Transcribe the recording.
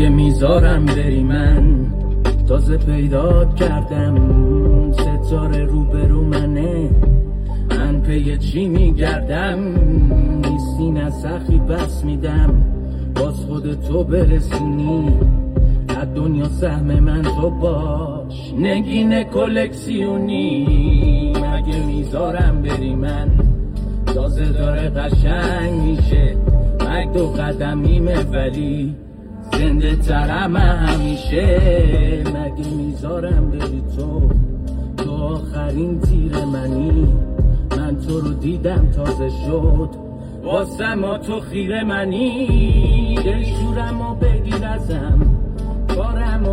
مگه میذارم بری؟ من تازه پیدات کردم، ستاره روبرو منه، من پی چی میگردم؟ نیستی نه سخی بس میدم، باز خودتو برسونی، از دنیا سهم من تو باش، نگین کلکسیونی. مگه میذارم بری؟ من تازه داره قشنگ میشه، مگه 2 قدمیمه ولی زنده ترم همیشه. مگه میذارم بری؟ تو آخرین تیر منی، من تو رو دیدم تازه شد واسه ما تو خیره منی. دلشورم و بگیر ازم، کارم